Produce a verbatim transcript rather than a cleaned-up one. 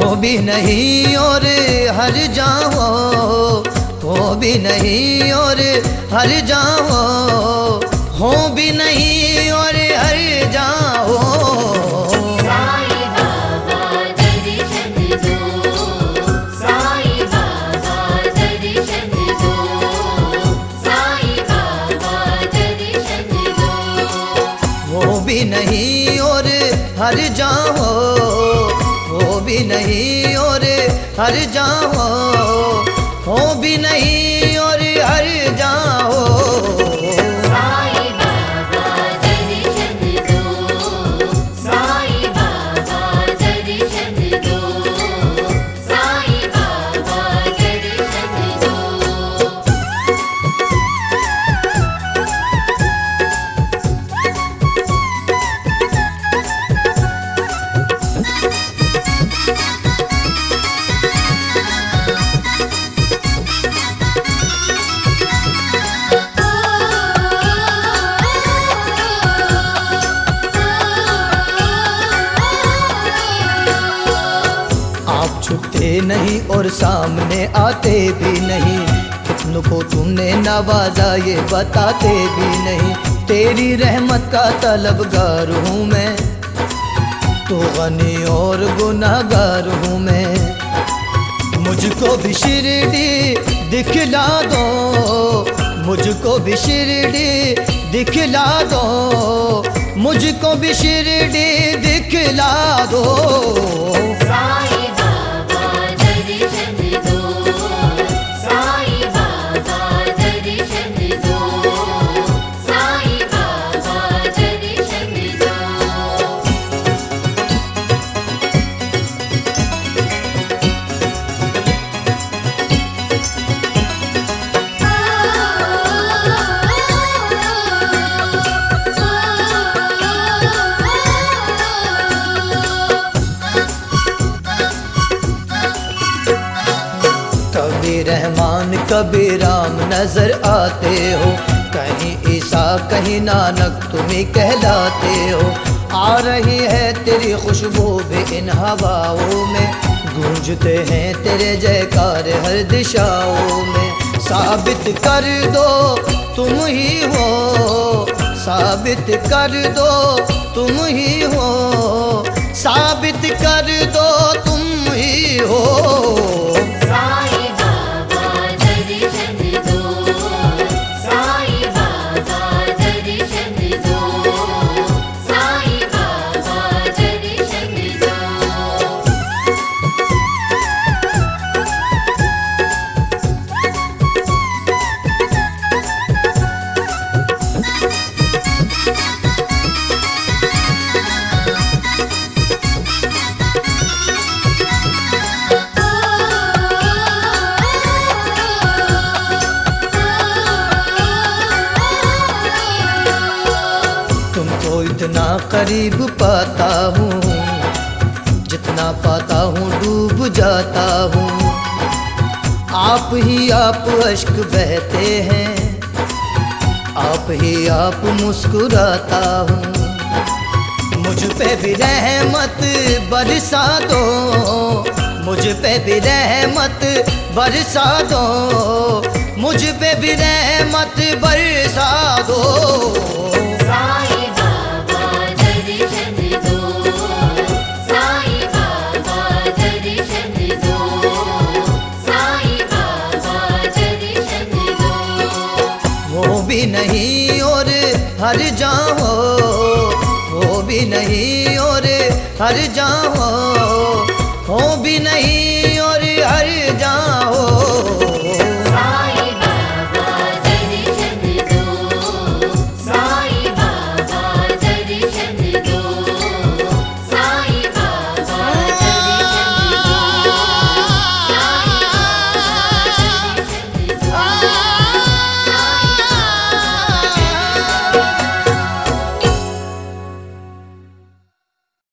भी नहीं और हर जाओ, हो भी नहीं और हर जाओ, हो भी नहीं और हर जाओ। साईं बाबा दर्शन दो, साईं बाबा दर्शन दो, साईं बाबा दर्शन दो। वो भी नहीं और हर जाओ, वो भी नहीं और हर जाओ, हो भी नहीं और हर जाओ। साईं बाबा दर्शन दो, साईं बाबा दर्शन दो, साईं बाबा दर्शन दो। आप छुपते नहीं और सामने आते भी नहीं, कितनों को तुमने नवाजा ये बताते भी नहीं। तेरी रहमत का तलबगार हूँ मैं, तो गनी और गुनाहगार हूँ मैं। मुझको भी शिरडी दिखला दो, मुझको भी शिरडी दिखला दो, मुझको भी शिरडी दिखला दो। साईं बाबा दर्शन दो, साईं बाबा दर्शन दो, साईं बाबा दर्शन दो। कभी रहमान कभी राम नजर आते हो, कहीं ईसा कहीं नानक तुम्हें कहलाते हो। आ रही है तेरी खुशबू भी इन हवाओं में, गूंजते हैं तेरे जयकार हर दिशाओं में। साबित कर दो तुम ही हो, साबित कर दो तुम ही हो, साबित कर दो तुम ही हो। साईं बाबा दर्शन दो, साईं बाबा दर्शन दो, साईं बाबा दर्शन दो। तुमको इतना करीब पाता हूँ, जितना पाता हूँ डूब जाता हूँ। आप ही आप अश्क बहते हैं, आप ही आप मुस्कुराता हूँ। मुझ पे भी रहमत बरसा दो, मुझ पे भी रहमत बरसा दो, मुझ पे भी रहमत बरसा दो। साईं बाबा दर्शन दो, साईं बाबा दर्शन दो, साईं बाबा दर्शन दो। वो भी नहीं और हर जाओ, वो भी नहीं और हर जाओ, हो भी नहीं